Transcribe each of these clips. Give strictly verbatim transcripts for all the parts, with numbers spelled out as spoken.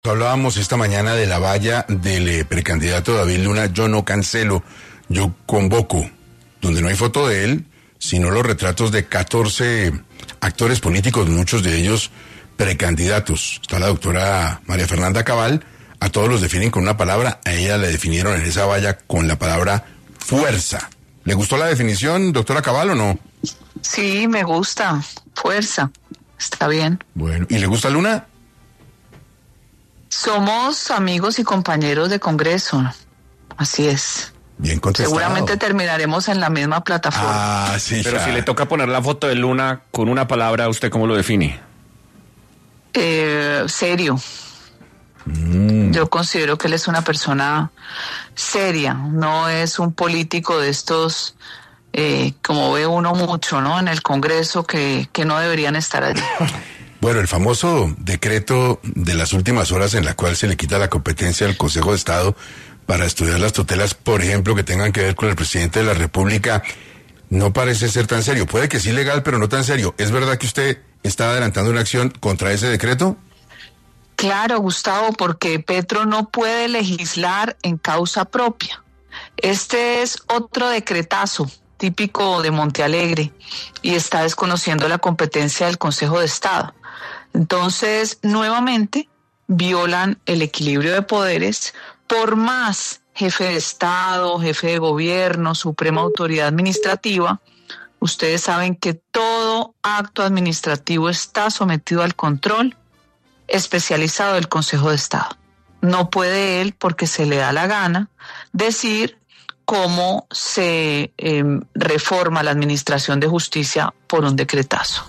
Hablábamos esta mañana de la valla del eh, precandidato David Luna. Yo no cancelo, yo convoco, donde no hay foto de él, sino los retratos de catorce actores políticos, muchos de ellos precandidatos. Está la doctora María Fernanda Cabal, a todos los definen con una palabra, a ella le definieron en esa valla con la palabra fuerza. ¿Le gustó la definición, doctora Cabal, o no? Sí, me gusta, fuerza, está bien. Bueno, ¿y le gusta Luna? Somos amigos y compañeros de Congreso, así es. Bien contestado. Seguramente terminaremos en la misma plataforma. Ah, sí. Pero ya. si le toca poner la foto de Luna con una palabra, ¿usted cómo lo define? Eh, serio. Mm. Yo considero que él es una persona seria, no es un político de estos, eh, como ve uno mucho, ¿no? En el Congreso, que, que no deberían estar allí. Bueno, el famoso decreto de las últimas horas en la cual se le quita la competencia al Consejo de Estado para estudiar las tutelas, por ejemplo, que tengan que ver con el presidente de la República, no parece ser tan serio. Puede que sí legal, pero no tan serio. ¿Es verdad que usted está adelantando una acción contra ese decreto? Claro, Gustavo, porque Petro no puede legislar en causa propia. Este es otro decretazo típico de Montealegre y está desconociendo la competencia del Consejo de Estado. Entonces, nuevamente, violan el equilibrio de poderes, por más jefe de Estado, jefe de gobierno, suprema autoridad administrativa. Ustedes saben que todo acto administrativo está sometido al control especializado del Consejo de Estado. No puede él, porque se le da la gana, decir cómo se eh, reforma la administración de justicia por un decretazo.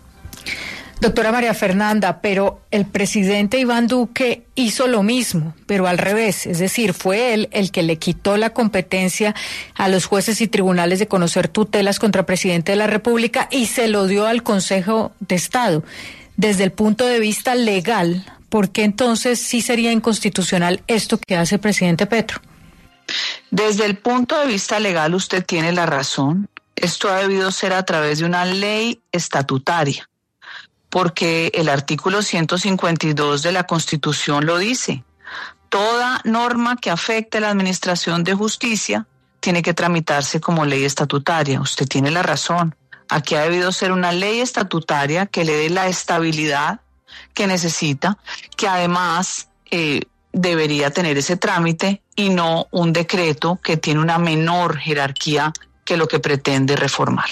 Doctora María Fernanda, pero el presidente Iván Duque hizo lo mismo, pero al revés, es decir, fue él el que le quitó la competencia a los jueces y tribunales de conocer tutelas contra el presidente de la República y se lo dio al Consejo de Estado. Desde el punto de vista legal, ¿por qué entonces sí sería inconstitucional esto que hace el presidente Petro? Desde el punto de vista legal, usted tiene la razón. Esto ha debido ser a través de una ley estatutaria, porque el artículo ciento cincuenta y dos de la Constitución lo dice. Toda norma que afecte la administración de justicia tiene que tramitarse como ley estatutaria. Usted tiene la razón. Aquí ha debido ser una ley estatutaria que le dé la estabilidad que necesita, que además eh, debería tener ese trámite y no un decreto que tiene una menor jerarquía que lo que pretende reformar.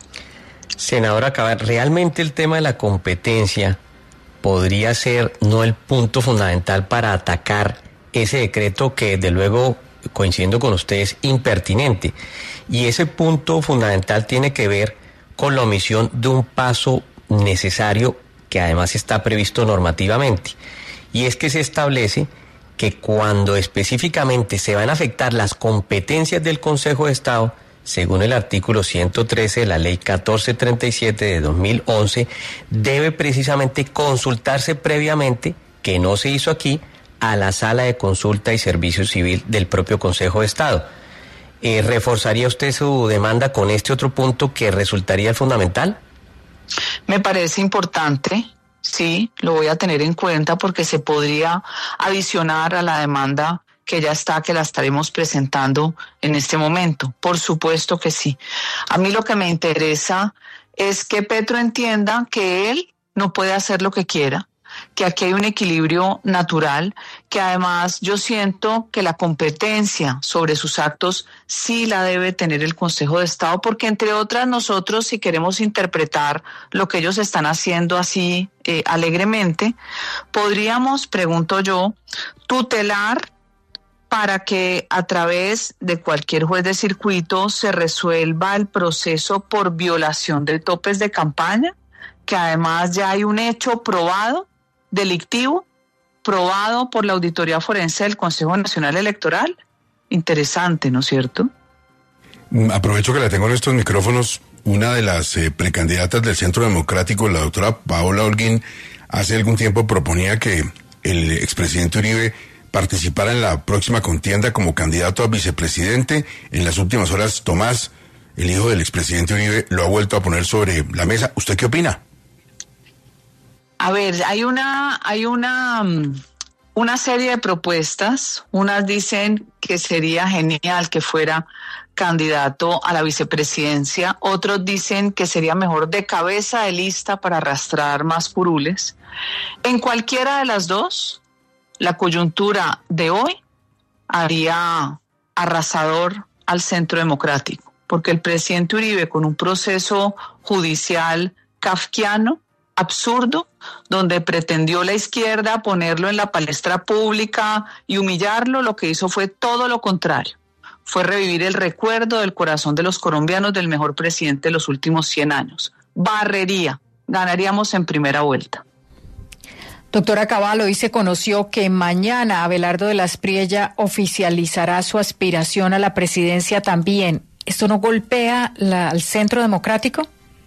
Senadora Cabal, realmente el tema de la competencia podría ser no el punto fundamental para atacar ese decreto que, desde luego, coincidiendo con usted, es impertinente. Y ese punto fundamental tiene que ver con la omisión de un paso necesario que además está previsto normativamente. Y es que se establece que cuando específicamente se van a afectar las competencias del Consejo de Estado, según el artículo ciento trece de la ley catorce treinta y siete de dos mil once, debe precisamente consultarse previamente, que no se hizo aquí, a la Sala de Consulta y Servicio Civil del propio Consejo de Estado. Eh, ¿Reforzaría usted su demanda con este otro punto que resultaría fundamental? Me parece importante, sí, lo voy a tener en cuenta porque se podría adicionar a la demanda que ya está, que la estaremos presentando en este momento. Por supuesto que sí. A mí lo que me interesa es que Petro entienda que él no puede hacer lo que quiera, que aquí hay un equilibrio natural, que además yo siento que la competencia sobre sus actos sí la debe tener el Consejo de Estado, porque entre otras nosotros, si queremos interpretar lo que ellos están haciendo así eh, alegremente, podríamos, pregunto yo, tutelar para que a través de cualquier juez de circuito se resuelva el proceso por violación de topes de campaña, que además ya hay un hecho probado, delictivo, probado por la Auditoría Forense del Consejo Nacional Electoral. Interesante, ¿no es cierto? Aprovecho que la tengo en estos micrófonos. Una de las eh, precandidatas del Centro Democrático, la doctora Paola Holguín, hace algún tiempo proponía que el expresidente Uribe participara en la próxima contienda como candidato a vicepresidente. En las últimas horas, Tomás, el hijo del expresidente Uribe, lo ha vuelto a poner sobre la mesa. ¿Usted qué opina? A ver, hay una, hay una, una serie de propuestas. Unas dicen que sería genial que fuera candidato a la vicepresidencia, otros dicen que sería mejor de cabeza de lista para arrastrar más curules. En cualquiera de las dos, la coyuntura de hoy haría arrasador al Centro Democrático, porque el presidente Uribe, con un proceso judicial kafkiano, absurdo, donde pretendió la izquierda ponerlo en la palestra pública y humillarlo, lo que hizo fue todo lo contrario. Fue revivir el recuerdo del corazón de los colombianos del mejor presidente de los últimos cien años. Barrería, ganaríamos en primera vuelta. Doctora Cabal, hoy se conoció que mañana Abelardo de la Espriella oficializará su aspiración a la presidencia también. ¿Esto no golpea la, al Centro Democrático?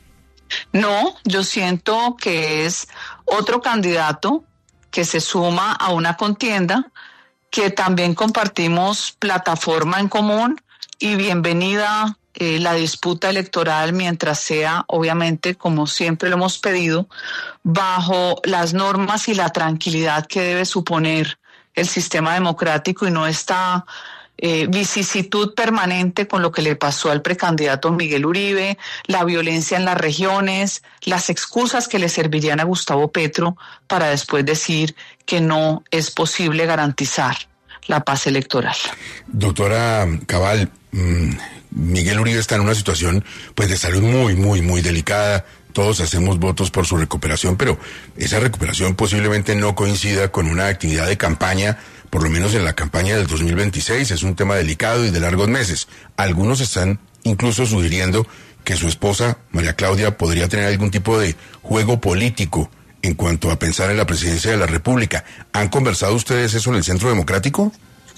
No, yo siento que es otro candidato que se suma a una contienda, que también compartimos plataforma en común, y bienvenida eh, la disputa electoral mientras sea, obviamente, como siempre lo hemos pedido, bajo las normas y la tranquilidad que debe suponer el sistema democrático, y no esta eh, vicisitud permanente con lo que le pasó al precandidato Miguel Uribe, la violencia en las regiones, las excusas que le servirían a Gustavo Petro para después decir que no es posible garantizar la paz electoral. Doctora Cabal, mmm, Miguel Uribe está en una situación pues de salud muy, muy, muy delicada. Todos hacemos votos por su recuperación, pero esa recuperación posiblemente no coincida con una actividad de campaña, por lo menos en la campaña del dos mil veintiséis. Es un tema delicado y de largos meses. Algunos están incluso sugiriendo que su esposa, María Claudia, podría tener algún tipo de juego político en cuanto a pensar en la presidencia de la República. ¿Han conversado ustedes eso en el Centro Democrático?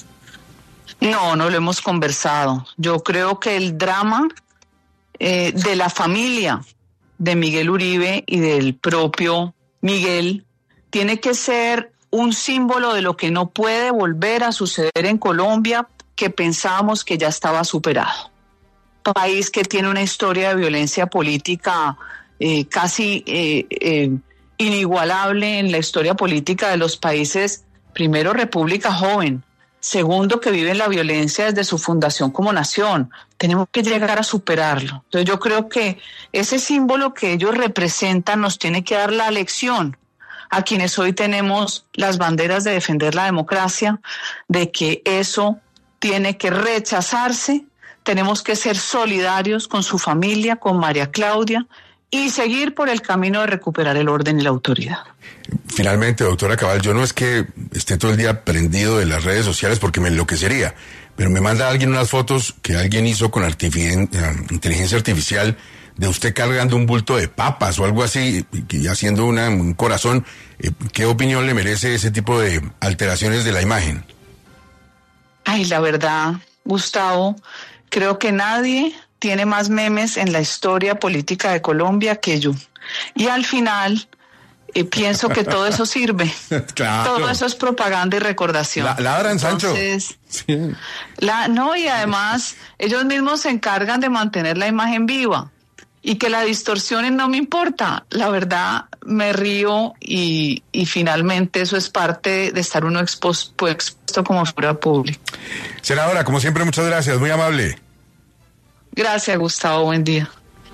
No, no lo hemos conversado. Yo creo que el drama eh, de la familia de Miguel Uribe y del propio Miguel tiene que ser un símbolo de lo que no puede volver a suceder en Colombia, que pensábamos que ya estaba superado. País que tiene una historia de violencia política eh, casi eh, eh, inigualable en la historia política de los países, primero, república joven, segundo, que vive la violencia desde su fundación como nación. Tenemos que llegar a superarlo. Entonces yo creo que ese símbolo que ellos representan nos tiene que dar la lección a quienes hoy tenemos las banderas de defender la democracia, de que eso tiene que rechazarse. Tenemos que ser solidarios con su familia, con María Claudia, y seguir por el camino de recuperar el orden y la autoridad. Finalmente, doctora Cabal, yo no es que esté todo el día prendido de las redes sociales porque me enloquecería, pero me manda alguien unas fotos que alguien hizo con artifici- inteligencia artificial de usted cargando un bulto de papas o algo así, y haciendo una, un corazón. ¿Qué opinión le merece ese tipo de alteraciones de la imagen? Ay, la verdad, Gustavo, creo que nadie tiene más memes en la historia política de Colombia que yo. Y al final, eh, pienso que todo eso sirve. Claro. Todo eso es propaganda y recordación. La, ladran, Sancho. Entonces, sí. la, no, y además, ellos mismos se encargan de mantener la imagen viva. Y que la distorsionen no me importa. La verdad, me río y, y finalmente eso es parte de estar uno expuesto, expuesto como figura pública. Senadora, como siempre, muchas gracias. Muy amable. Gracias, Gustavo. Buen día.